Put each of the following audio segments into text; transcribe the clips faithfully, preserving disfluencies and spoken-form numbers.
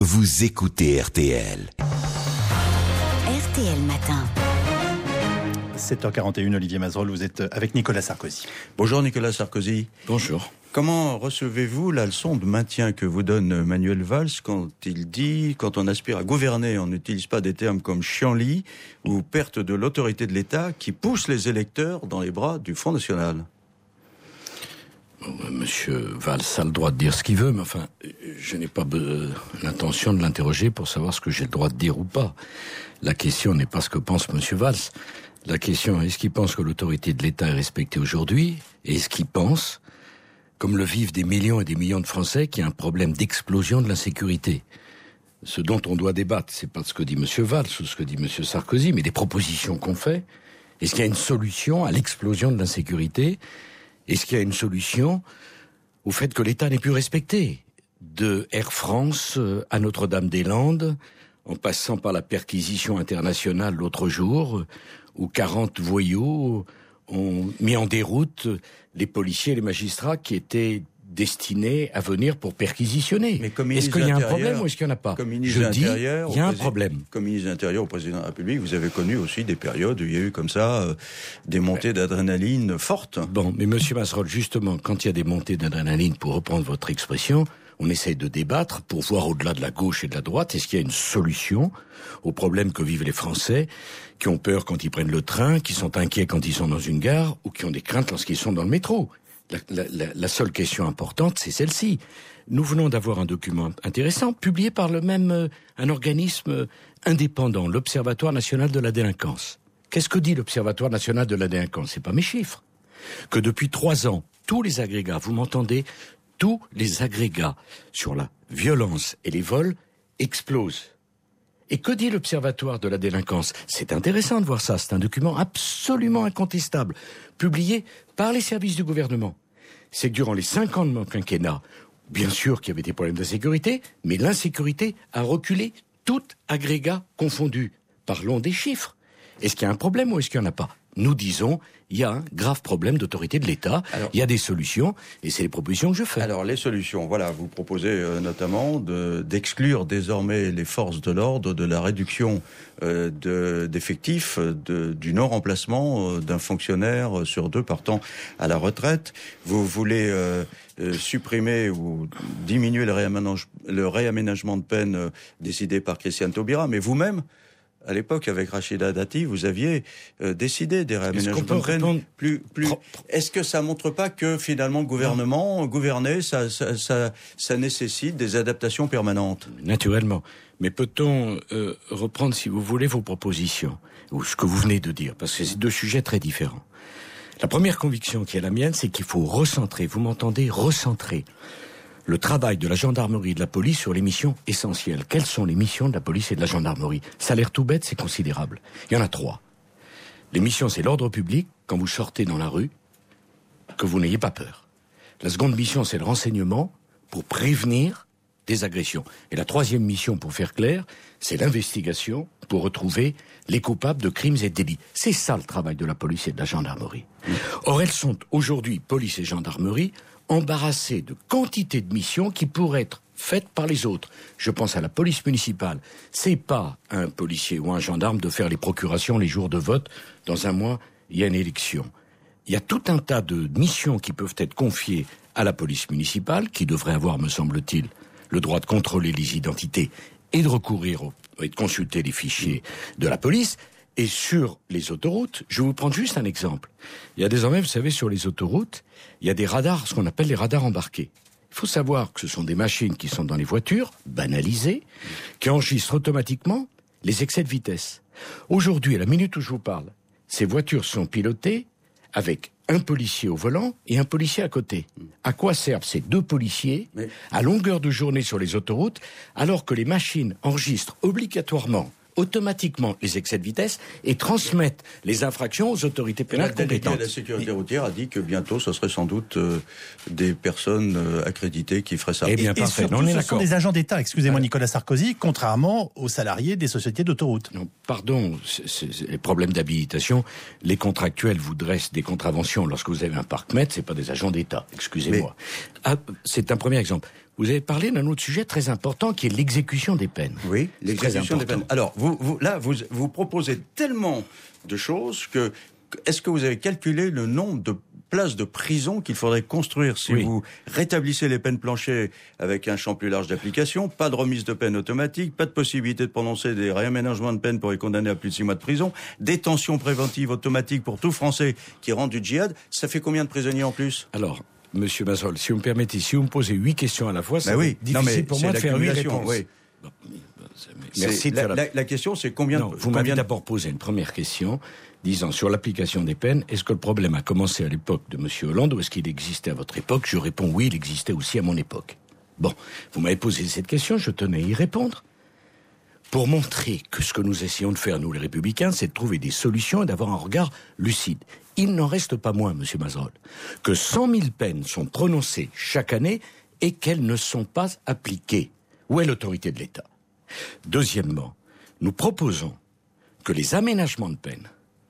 Vous écoutez R T L. R T L Matin. sept heures quarante et une, Olivier Mazerolle, vous êtes avec Nicolas Sarkozy. Bonjour Nicolas Sarkozy. Bonjour. Comment recevez-vous la leçon de maintien que vous donne Manuel Valls quand il dit, quand on aspire à gouverner, on n'utilise pas des termes comme chienlit ou perte de l'autorité de l'État qui pousse les électeurs dans les bras du Front National? Monsieur Valls a le droit de dire ce qu'il veut, mais enfin, je n'ai pas be- l'intention de l'interroger pour savoir ce que j'ai le droit de dire ou pas. La question n'est pas ce que pense Monsieur Valls. La question est, est-ce qu'il pense que l'autorité de l'État est respectée aujourd'hui? Et est-ce qu'il pense, comme le vivent des millions et des millions de Français, qu'il y a un problème d'explosion de l'insécurité? Ce dont on doit débattre, c'est pas ce que dit Monsieur Valls ou ce que dit Monsieur Sarkozy, mais des propositions qu'on fait. Est-ce qu'il y a une solution à l'explosion de l'insécurité? Est-ce qu'il y a une solution au fait que l'État n'est plus respecté? De Air France à Notre-Dame-des-Landes, en passant par la perquisition internationale l'autre jour, où quarante voyous ont mis en déroute les policiers et les magistrats qui étaient destinés à venir pour perquisitionner. Mais comme est-ce qu'il y a un problème ou est-ce qu'il n'y en a pas? Comme ministre de Je dis, l'Intérieur, il y a un président, problème. Comme ministre de l'Intérieur au président de la République, vous avez connu aussi des périodes où il y a eu comme ça euh, des montées ouais. d'adrénaline fortes. Bon, mais Monsieur Mazerolle, justement, quand il y a des montées d'adrénaline, pour reprendre votre expression, on essaye de débattre pour voir au-delà de la gauche et de la droite, est-ce qu'il y a une solution aux problèmes que vivent les Français, qui ont peur quand ils prennent le train, qui sont inquiets quand ils sont dans une gare, ou qui ont des craintes lorsqu'ils sont dans le métro. La, la, la, la seule question importante, c'est celle-ci. Nous venons d'avoir un document intéressant, publié par le même, euh, un organisme indépendant, l'Observatoire National de la Délinquance. Qu'est-ce que dit l'Observatoire National de la Délinquance? C'est pas mes chiffres. Que depuis trois ans, tous les agrégats, vous m'entendez, tous les agrégats sur la violence et les vols explosent. Et que dit l'Observatoire de la délinquance? C'est intéressant de voir ça, c'est un document absolument incontestable, publié par les services du gouvernement. C'est que durant les cinq ans de mon quinquennat, bien sûr qu'il y avait des problèmes d'insécurité, mais l'insécurité a reculé, tout agrégat confondu. Parlons des chiffres. Est-ce qu'il y a un problème ou est-ce qu'il n'y en a pas? Nous disons, il y a un grave problème d'autorité de l'État, alors, il y a des solutions, et c'est les propositions que je fais. Alors, les solutions, voilà, vous proposez euh, notamment de, d'exclure désormais les forces de l'ordre de la réduction euh, de, d'effectifs, de, du non-remplacement euh, d'un fonctionnaire sur deux partant à la retraite. Vous voulez euh, euh, supprimer ou diminuer le, réaménage, le réaménagement de peine euh, décidé par Christiane Taubira, mais vous-même, à l'époque, avec Rachida Dati, vous aviez euh, décidé des réaménagements de peine plus, plus. Est-ce que ça montre pas que finalement le gouvernement, non. gouverner, ça, ça, ça, ça nécessite des adaptations permanentes? Naturellement. Mais peut-on euh, reprendre, si vous voulez, vos propositions ou ce que vous venez de dire, parce que c'est deux sujets très différents. La première conviction qui est la mienne, c'est qu'il faut recentrer. Vous m'entendez? Recentrer le travail de la gendarmerie et de la police sur les missions essentielles. Quelles sont les missions de la police et de la gendarmerie? Ça a l'air tout bête, c'est considérable. Il y en a trois. Les missions, c'est l'ordre public, quand vous sortez dans la rue, que vous n'ayez pas peur. La seconde mission, c'est le renseignement, pour prévenir des agressions. Et la troisième mission, pour faire clair, c'est l'investigation, pour retrouver les coupables de crimes et de délits. C'est ça le travail de la police et de la gendarmerie. Or, elles sont aujourd'hui, police et gendarmerie, embarrassés de quantité de missions qui pourraient être faites par les autres. Je pense à la police municipale. C'est pas un policier ou un gendarme de faire les procurations les jours de vote. Dans un mois, il y a une élection. Il y a tout un tas de missions qui peuvent être confiées à la police municipale, qui devrait avoir, me semble-t-il, le droit de contrôler les identités et de recourir au, et de consulter les fichiers de la police. Et sur les autoroutes, je vais vous prendre juste un exemple. Il y a désormais, vous savez, sur les autoroutes, il y a des radars, ce qu'on appelle les radars embarqués. Il faut savoir que ce sont des machines qui sont dans les voitures, banalisées, qui enregistrent automatiquement les excès de vitesse. Aujourd'hui, à la minute où je vous parle, ces voitures sont pilotées avec un policier au volant et un policier à côté. À quoi servent ces deux policiers à longueur de journée sur les autoroutes, alors que les machines enregistrent obligatoirement automatiquement les excès de vitesse et transmettent les infractions aux autorités pénales compétentes. La sécurité routière a dit que bientôt ce serait sans doute euh, des personnes euh, accréditées qui feraient ça. Eh bien, et, parfait. Et surtout, non, ce sont des agents d'État, excusez-moi euh, Nicolas Sarkozy, contrairement aux salariés des sociétés d'autoroutes. Non, pardon, c'est, c'est, les problèmes d'habilitation, les contractuels vous dressent des contraventions lorsque vous avez un parc-mètre, c'est pas des agents d'État, excusez-moi. Mais... Ah, c'est un premier exemple. vous avez parlé d'un autre sujet très important qui est l'exécution des peines. Oui, l'exécution des peines. Alors, vous, vous, là, vous, vous proposez tellement de choses que... Est-ce que vous avez calculé le nombre de places de prison qu'il faudrait construire si oui. vous rétablissez les peines planchers avec un champ plus large d'application, pas de remise de peine automatique, pas de possibilité de prononcer des réaménagements de peine pour les condamnés à plus de six mois de prison, détention préventive automatique pour tout Français qui rentre du djihad, ça fait combien de prisonniers en plus ? Alors, Monsieur Mazold, si vous me permettez, si vous me posez huit questions à la fois, c'est oui. difficile non, pour moi de faire huit réponses. Oui. Bon, merci de la, faire la... La, la question, c'est combien... Non, de, vous combien m'avez de... d'abord posé une première question, disant sur l'application des peines, est-ce que le problème a commencé à l'époque de M. Hollande ou est-ce qu'il existait à votre époque ? Je réponds oui, il existait aussi à mon époque. Bon, vous m'avez posé cette question, je tenais à y répondre. Pour montrer que ce que nous essayons de faire, nous les Républicains, c'est de trouver des solutions et d'avoir un regard lucide. Il n'en reste pas moins, M. Mazold, que cent mille peines sont prononcées chaque année et qu'elles ne sont pas appliquées. Où est l'autorité de l'État ? Deuxièmement, nous proposons que les aménagements de peine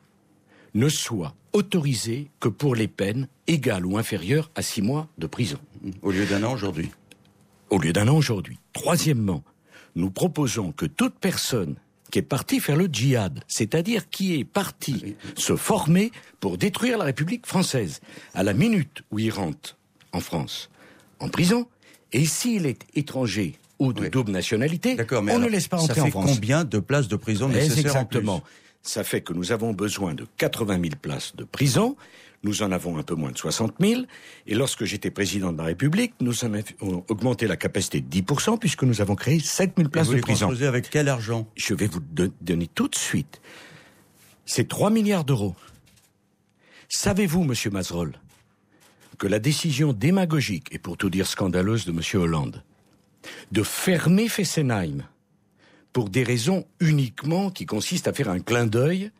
ne soient autorisés que pour les peines égales ou inférieures à six mois de prison. Au lieu d'un an aujourd'hui. Au lieu d'un an aujourd'hui. Troisièmement, nous proposons que toute personne qui est partie faire le djihad, c'est-à-dire qui est partie se former pour détruire la République française, à la minute où il rentre en France, en prison, et s'il est étranger ou de oui. double nationalité, on alors, ne laisse pas entrer en France. Ça fait combien de places de prison nécessaires exactement. en plus ? Ça fait que nous avons besoin de quatre-vingt mille places de prison. Nous en avons un peu moins de soixante mille. Et lorsque j'étais président de la République, nous en avons augmenté la capacité de dix pour cent puisque nous avons créé sept mille places de prison. Vous les construisez avec quel argent ? Je vais vous de- donner tout de suite. C'est trois milliards d'euros. Savez-vous, Monsieur Mazold, que la décision démagogique, et pour tout dire scandaleuse de Monsieur Hollande, de fermer Fessenheim pour des raisons uniquement qui consistent à faire un clin d'œil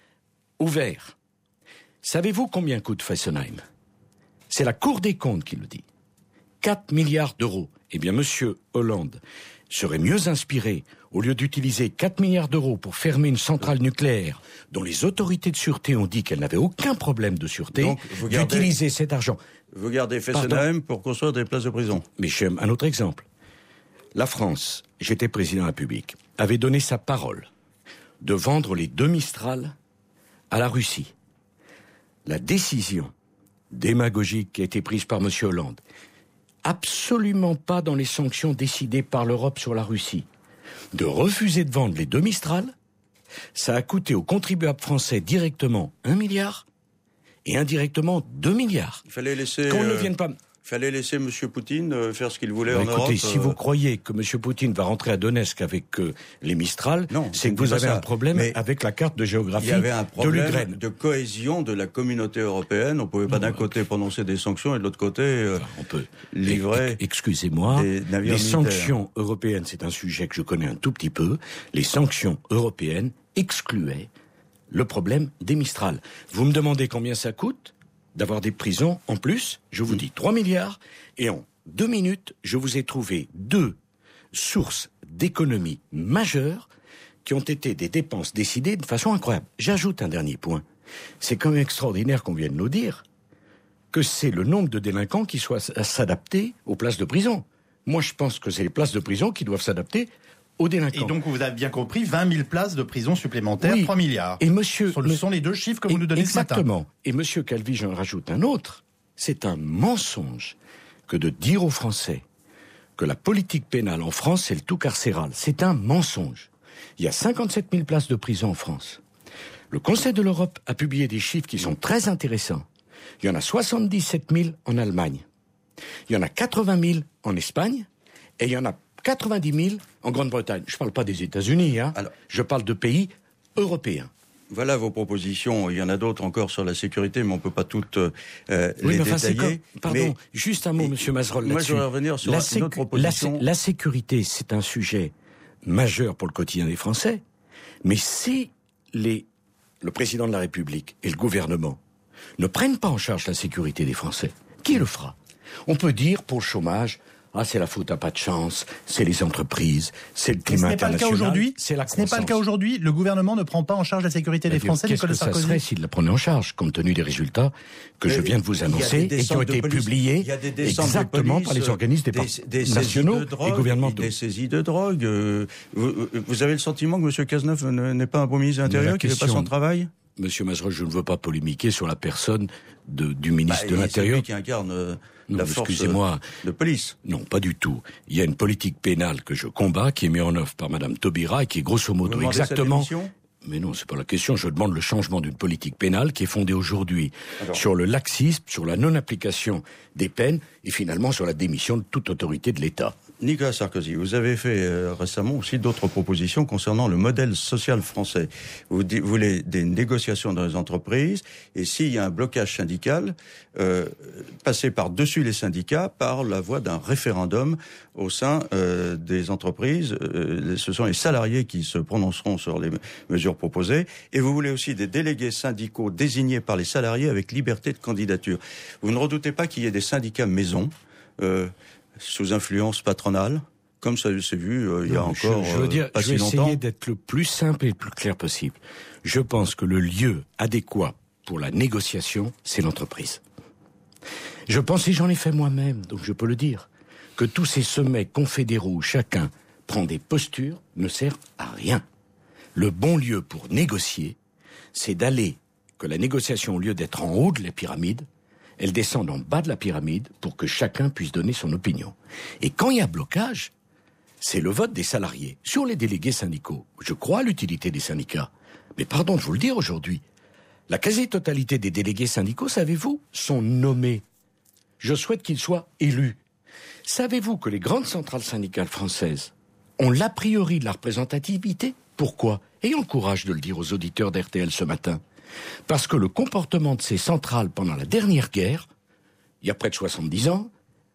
ouvert. Savez-vous combien coûte Fessenheim ? C'est la Cour des comptes qui le dit. quatre milliards d'euros. Eh bien, Monsieur Hollande serait mieux inspiré, au lieu d'utiliser quatre milliards d'euros pour fermer une centrale nucléaire dont les autorités de sûreté ont dit qu'elle n'avait aucun problème de sûreté, donc, vous gardez, d'utiliser cet argent. Vous gardez Fessenheim pour construire des places de prison. Mais j'aime un autre exemple. La France, j'étais président de la République, avait donné sa parole de vendre les deux Mistral à la Russie. La décision démagogique qui a été prise par M. Hollande, absolument pas dans les sanctions décidées par l'Europe sur la Russie, de refuser de vendre les deux Mistral, ça a coûté aux contribuables français directement un milliard et indirectement deux milliards. Il fallait laisser... Qu'on euh... ne vienne pas... Il fallait laisser M. Poutine euh, faire ce qu'il voulait bah, en écoutez, Europe. Si euh... vous croyez que M. Poutine va rentrer à Donetsk avec euh, les Mistral, non, c'est que vous avez ça. un problème Mais avec la carte de géographie de l'Ukraine. Il y avait un problème de cohésion de la communauté européenne. On ne pouvait pas non, d'un côté prononcer des sanctions et de l'autre côté euh, enfin, on peut livrer. Excusez-moi, les militaires. Sanctions européennes, c'est un sujet que je connais un tout petit peu. Les sanctions européennes excluaient le problème des Mistral. Vous me demandez combien ça coûte ? D'avoir des prisons en plus, je vous dis trois milliards, et en deux minutes, je vous ai trouvé deux sources d'économie majeures qui ont été des dépenses décidées de façon incroyable. J'ajoute un dernier point. C'est quand même extraordinaire qu'on vienne nous dire que c'est le nombre de délinquants qui soient s'adapter aux places de prison. Moi, je pense que c'est les places de prison qui doivent s'adapter aux délinquants. Et donc, vous avez bien compris, vingt mille places de prison supplémentaires, oui. trois milliards. Et monsieur... Ce sont les deux chiffres que vous nous donnez exactement. ce matin. Et monsieur Calvi, j'en rajoute un autre. C'est un mensonge que de dire aux Français que la politique pénale en France, c'est le tout carcéral. C'est un mensonge. Il y a cinquante-sept mille places de prison en France. Le Conseil de l'Europe a publié des chiffres qui sont très intéressants. Il y en a soixante-dix-sept mille en Allemagne. Il y en a quatre-vingt mille en Espagne. Et il y en a quatre-vingt-dix mille en Grande-Bretagne. Je ne parle pas des États-Unis, hein. Alors, je parle de pays européens. Voilà vos propositions. Il y en a d'autres encore sur la sécurité, mais on ne peut pas toutes euh, oui, les mais enfin, détailler. Comme, pardon, mais, juste un mot, Monsieur Mazold, moi, là-dessus. je voudrais revenir sur la une sécu- autre proposition. La, la sécurité, c'est un sujet majeur pour le quotidien des Français. Mais si les, le président de la République et le gouvernement ne prennent pas en charge la sécurité des Français, qui le fera ? On peut dire, pour le chômage, Ah, c'est la faute à pas de chance, c'est les entreprises, c'est le climat international. Ce n'est pas le cas aujourd'hui. C'est la Ce n'est pas le cas aujourd'hui. Le gouvernement ne prend pas en charge la sécurité des Français. Qu'est-ce que ça serait s'il la prenait en charge, compte tenu des résultats que Mais je viens de vous annoncer et qui ont été publiés exactement police, par les organismes des, des, des nationaux de drogue, et gouvernementaux. Des saisies de drogue. Euh, vous, vous avez le sentiment que M. Cazeneuve n'est pas un bon ministre de l'Intérieur, qu'il ne fait pas son travail ? Monsieur Mazerolle, je ne veux pas polémiquer sur la personne de, du ministre bah, de l'Intérieur. C'est lui qui incarne euh, non, la force excusez-moi. de police. Non, pas du tout. Il y a une politique pénale que je combats, qui est mise en œuvre par Madame Taubira et qui est grosso modo vous exactement... Mais non, c'est pas la question. Je demande le changement d'une politique pénale qui est fondée aujourd'hui Alors. sur le laxisme, sur la non-application des peines et finalement sur la démission de toute autorité de l'État. Nicolas Sarkozy, vous avez fait euh, récemment aussi d'autres propositions concernant le modèle social français. Vous, vous voulez des négociations dans les entreprises et s'il y a un blocage syndical, euh, passer par-dessus les syndicats par la voie d'un référendum au sein euh, des entreprises. Euh, ce sont les salariés qui se prononceront sur les mesures proposées. Et vous voulez aussi des délégués syndicaux désignés par les salariés avec liberté de candidature. Vous ne redoutez pas qu'il y ait des syndicats maison euh, sous influence patronale, comme ça s'est vu euh, il y a non, encore je, je veux dire, euh, pas je si vais longtemps. essayer d'être le plus simple et le plus clair possible. Je pense que le lieu adéquat pour la négociation, c'est l'entreprise. Je pense, et j'en ai fait moi-même, donc je peux le dire, que tous ces sommets confédéraux où chacun prend des postures ne servent à rien. Le bon lieu pour négocier, c'est d'aller, que la négociation, au lieu d'être en haut de la pyramide, elle descend en bas de la pyramide pour que chacun puisse donner son opinion. Et quand il y a blocage, c'est le vote des salariés. Sur les délégués syndicaux, je crois à l'utilité des syndicats. Mais pardon de vous le dire aujourd'hui, la quasi-totalité des délégués syndicaux, savez-vous, sont nommés. Je souhaite qu'ils soient élus. Savez-vous que les grandes centrales syndicales françaises ont l'a priori de la représentativité ? Pourquoi ? Ayons le courage de le dire aux auditeurs d'R T L ce matin. Parce que le comportement de ces centrales pendant la dernière guerre, il y a près de soixante-dix ans,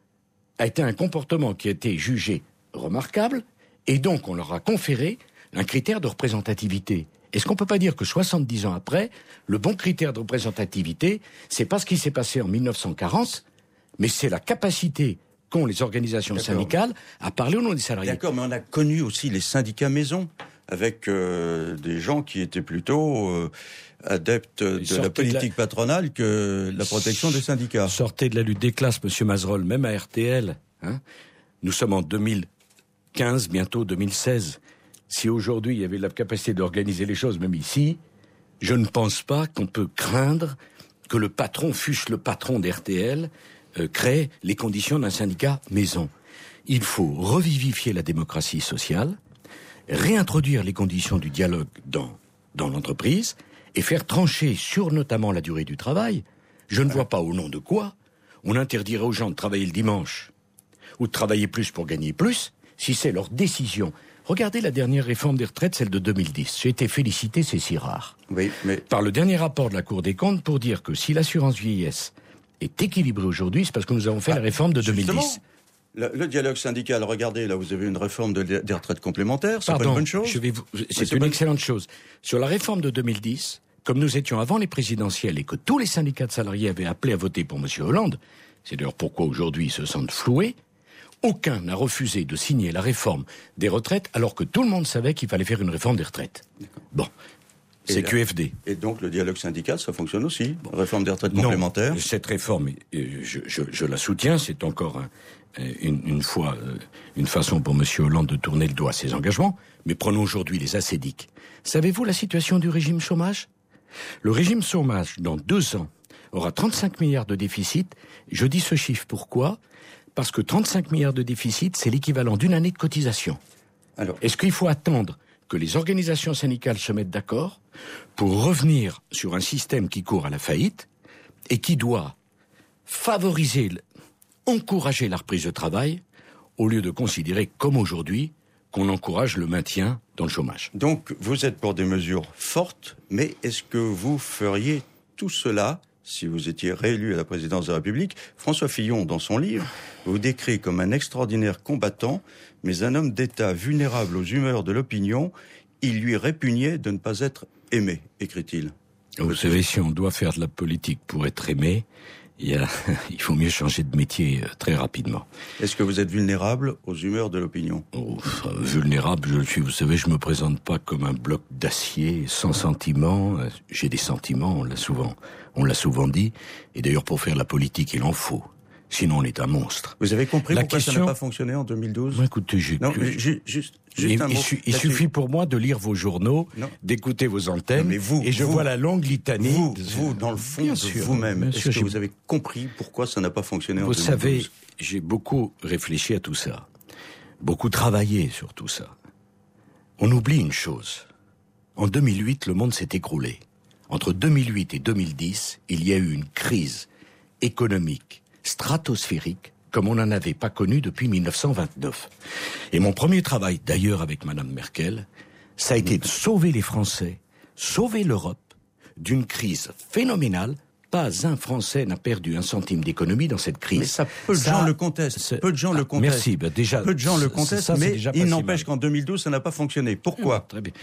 a été un comportement qui a été jugé remarquable, et donc on leur a conféré un critère de représentativité. Est-ce qu'on peut pas dire que soixante-dix ans après, le bon critère de représentativité, c'est pas ce qui s'est passé en mille neuf cent quarante, mais c'est la capacité qu'ont les organisations D'accord. syndicales à parler au nom des salariés. D'accord, mais on a connu aussi les syndicats maison, avec euh, des gens qui étaient plutôt euh, adeptes de la politique de la... patronale que la protection des syndicats. Sortez de la lutte des classes, Monsieur Mazerolle, même à R T L. Hein, nous sommes en deux mille quinze, bientôt deux mille seize. Si aujourd'hui il y avait la capacité d'organiser les choses, même ici, je ne pense pas qu'on peut craindre que le patron, fût-ce le patron d'R T L, euh, crée les conditions d'un syndicat maison. Il faut revivifier la démocratie sociale, réintroduire les conditions du dialogue dans, dans l'entreprise et faire trancher sur notamment la durée du travail. Je ne vois pas au nom de quoi on interdirait aux gens de travailler le dimanche ou de travailler plus pour gagner plus si c'est leur décision. Regardez la dernière réforme des retraites, celle de deux mille dix. J'ai été félicité, c'est si rare. Oui, mais... Par le dernier rapport de la Cour des comptes pour dire que si l'assurance vieillesse est équilibrée aujourd'hui, c'est parce que nous avons fait ah, la réforme de deux mille dix. Le, le dialogue syndical, regardez, là, vous avez une réforme de, des retraites complémentaires, c'est Pardon, pas une bonne chose je vais vous, C'est une excellente chose. Sur la réforme de deux mille dix, comme nous étions avant les présidentielles et que tous les syndicats de salariés avaient appelé à voter pour M. Hollande, c'est d'ailleurs pourquoi aujourd'hui ils se sentent floués, aucun n'a refusé de signer la réforme des retraites alors que tout le monde savait qu'il fallait faire une réforme des retraites. Bon. C'est Q F D. Et donc le dialogue syndical, ça fonctionne aussi. Bon. Réforme des retraites complémentaires. Non, cette réforme, je, je, je la soutiens. C'est encore un, une, une fois une façon pour M. Hollande de tourner le dos à ses engagements. Mais prenons aujourd'hui les assédiques. Savez-vous la situation du régime chômage ? Le régime chômage, dans deux ans, aura trente-cinq milliards de déficit. Je dis ce chiffre pourquoi ? Parce que trente-cinq milliards de déficit, c'est l'équivalent d'une année de cotisation. Alors, est-ce qu'il faut attendre que les organisations syndicales se mettent d'accord pour revenir sur un système qui court à la faillite et qui doit favoriser, encourager la reprise de travail au lieu de considérer, comme aujourd'hui, qu'on encourage le maintien dans le chômage. Donc, vous êtes pour des mesures fortes, mais est-ce que vous feriez tout cela si vous étiez réélu à la présidence de la République? François Fillon, dans son livre, vous décrit comme un extraordinaire combattant, mais un homme d'État vulnérable aux humeurs de l'opinion. Il lui répugnait de ne pas être aimé, écrit-il. Vous savez, si on doit faire de la politique pour être aimé, Il, y a, il faut mieux changer de métier très rapidement. Est-ce que vous êtes vulnérable aux humeurs de l'opinion ? Oh, enfin, vulnérable, je le suis. Vous savez, je me présente pas comme un bloc d'acier, sans sentiments. J'ai des sentiments, on l'a souvent, on l'a souvent dit. Et d'ailleurs, pour faire la politique, il en faut. Sinon, on est un monstre. Vous avez compris la pourquoi question... ça n'a pas fonctionné en deux mille douze ? Bon, écoutez, j'ai... Non, mais ju- juste, juste il, un mot. Il, su- il suffit pour moi de lire vos journaux, non. d'écouter vos antennes, non, mais vous, vous, et je vois la longue litanie. Vous, de... vous dans le fond bien de sûr, vous-même, est-ce sûr, que j'ai... vous avez compris pourquoi ça n'a pas fonctionné vous en deux mille douze ? Vous savez, j'ai beaucoup réfléchi à tout ça, beaucoup travaillé sur tout ça. On oublie une chose. En deux mille huit, le monde s'est écroulé. Entre deux mille huit et deux mille dix, il y a eu une crise économique stratosphérique comme on n'en avait pas connu depuis mille neuf cent vingt-neuf. Et mon premier travail, d'ailleurs avec Madame Merkel, ça a été de sauver les Français, sauver l'Europe d'une crise phénoménale. Pas un Français n'a perdu un centime d'économie dans cette crise. Mais ça, peu de ça, gens le contestent. Peu de gens ah, le contestent. Merci. Bah déjà, peu de gens le contestent, ça, mais il n'empêche si qu'en deux mille douze, ça n'a pas fonctionné. Pourquoi ? Très bien.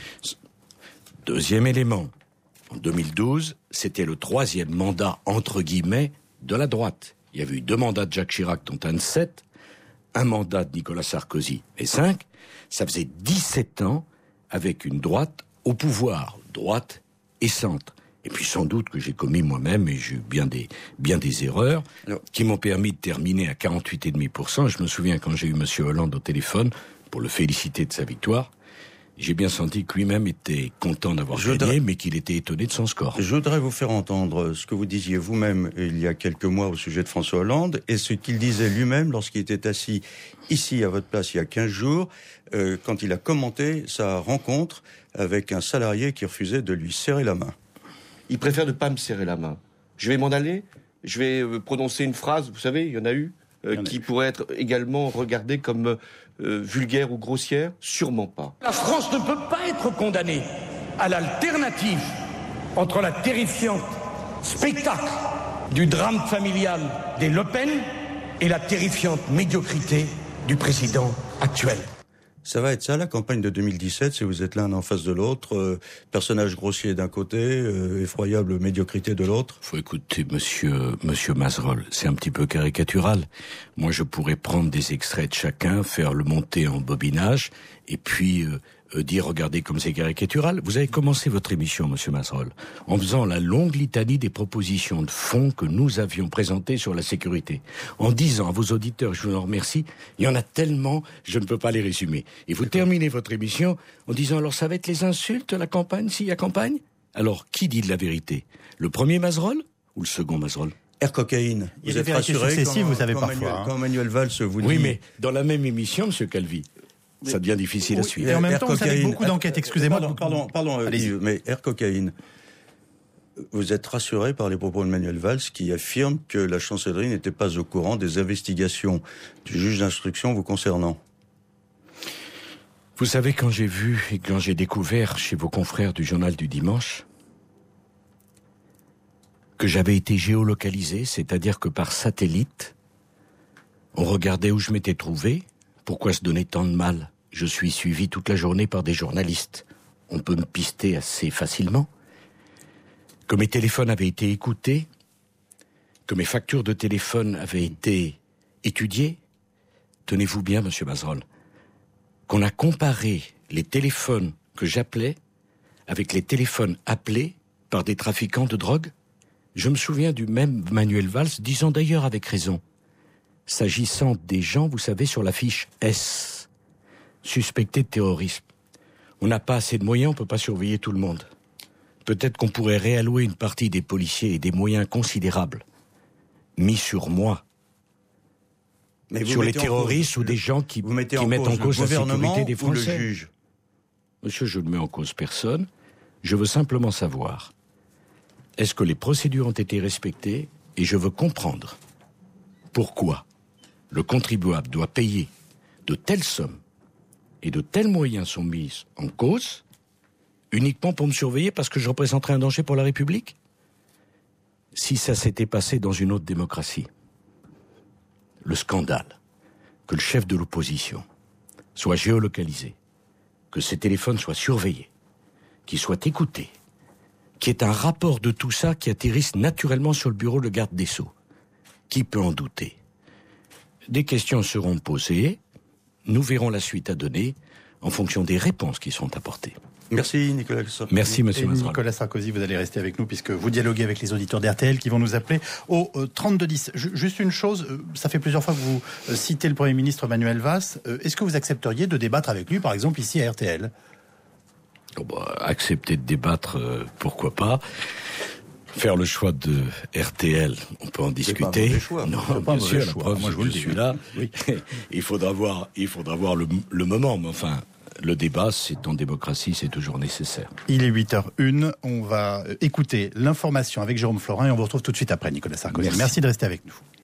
Deuxième élément. En deux mille douze, c'était le troisième mandat, entre guillemets, de la droite. Il y avait eu deux mandats de Jacques Chirac, dont un de sept, un mandat de Nicolas Sarkozy, et cinq. Ça faisait dix-sept ans avec une droite au pouvoir, droite et centre. Et puis sans doute que j'ai commis moi-même, et j'ai eu bien des, bien des erreurs, Alors, qui m'ont permis de terminer à quarante-huit virgule cinq pour cent. Je me souviens quand j'ai eu M. Hollande au téléphone, pour le féliciter de sa victoire, j'ai bien senti que lui-même était content d'avoir gagné, voudrais... mais qu'il était étonné de son score. Je voudrais vous faire entendre ce que vous disiez vous-même il y a quelques mois au sujet de François Hollande, et ce qu'il disait lui-même lorsqu'il était assis ici à votre place il y a quinze jours, euh, quand il a commenté sa rencontre avec un salarié qui refusait de lui serrer la main. Il préfère ne pas me serrer la main. Je vais m'en aller, je vais euh, prononcer une phrase, vous savez, il y en a eu, euh, qui pourrait être également regardée comme euh, vulgaire ou grossière. Sûrement pas. La France ne peut pas être condamnée à l'alternative entre la terrifiante spectacle du drame familial des Le Pen et la terrifiante médiocrité du président actuel. Ça va être ça, la campagne de deux mille dix-sept, si vous êtes l'un en face de l'autre, euh, personnage grossier d'un côté, euh, effroyable médiocrité de l'autre. Faut écouter monsieur, monsieur Mazerolle, c'est un petit peu caricatural. Moi, je pourrais prendre des extraits de chacun, faire le monter en bobinage, et puis euh, euh, dire, regardez comme c'est caricatural. Vous avez commencé votre émission, monsieur Mazerolle, en faisant la longue litanie des propositions de fond que nous avions présentées sur la sécurité. En disant à vos auditeurs, je vous en remercie, il y en a tellement, je ne peux pas les résumer. Et vous terminez votre émission en disant, alors ça va être les insultes, la campagne, s'il y a campagne ? Alors, qui dit de la vérité ? Le premier Mazerolle ou le second Mazerolle ? Air cocaïne. Il y a des vérités successives, vous savez, parfois. Manuel, hein. Quand Manuel Valls vous dit... Oui, mais dans la même émission, monsieur Calvi, ça devient difficile oui, à suivre. Et en même Air temps, vous savez beaucoup d'enquêtes, excusez-moi. Pardon, pardon, pardon euh, Yves, mais Air cocaïne, vous êtes rassuré par les propos de Manuel Valls qui affirme que la chancellerie n'était pas au courant des investigations du juge d'instruction vous concernant. Vous savez, quand j'ai vu et quand j'ai découvert chez vos confrères du Journal du Dimanche que j'avais été géolocalisé, c'est-à-dire que par satellite, on regardait où je m'étais trouvé, pourquoi se donner tant de mal ? Je suis suivi toute la journée par des journalistes. On peut me pister assez facilement. Que mes téléphones avaient été écoutés, que mes factures de téléphone avaient été étudiées. Tenez-vous bien, monsieur Mazerolle, qu'on a comparé les téléphones que j'appelais avec les téléphones appelés par des trafiquants de drogue. Je me souviens du même Manuel Valls disant d'ailleurs avec raison, s'agissant des gens, vous savez, sur la fiche S, suspectés de terrorisme. On n'a pas assez de moyens, on ne peut pas surveiller tout le monde. Peut-être qu'on pourrait réallouer une partie des policiers et des moyens considérables mis sur moi, mais sur les terroristes ou des gens qui, qui mettent en cause la sécurité des Français. Ou le juge ? Monsieur, je ne mets en cause personne. Je veux simplement savoir, est-ce que les procédures ont été respectées ? Et je veux comprendre pourquoi le contribuable doit payer de telles sommes et de tels moyens sont mis en cause uniquement pour me surveiller parce que je représenterais un danger pour la République ? Si ça s'était passé dans une autre démocratie, le scandale, que le chef de l'opposition soit géolocalisé, que ses téléphones soient surveillés, qu'il soit écouté, qu'il y ait un rapport de tout ça qui atterrisse naturellement sur le bureau de garde des Sceaux. Qui peut en douter? Des questions seront posées, nous verrons la suite à donner en fonction des réponses qui seront apportées. Merci Nicolas Sarkozy. Merci monsieur Mazoral. Nicolas Sarkozy, vous allez rester avec nous puisque vous dialoguez avec les auditeurs d'R T L qui vont nous appeler au euh, trente-deux dix. Juste une chose, euh, ça fait plusieurs fois que vous euh, citez le Premier ministre Manuel Valls. Euh, est-ce que vous accepteriez de débattre avec lui, par exemple, ici à R T L? Oh bah, accepter de débattre, euh, pourquoi pas. Faire le choix de R T L, on peut en discuter. Pas un choix, non, c'est pas bien un sûr, choix. la preuve, Moi, je vous je le dis. suis là. Oui. il faudra voir, il faudra voir le, le moment, mais enfin, le débat, c'est en démocratie, c'est toujours nécessaire. Il est huit heures une, on va écouter l'information avec Jérôme Florin et on vous retrouve tout de suite après, Nicolas Sarkozy. Merci, Merci de rester avec nous.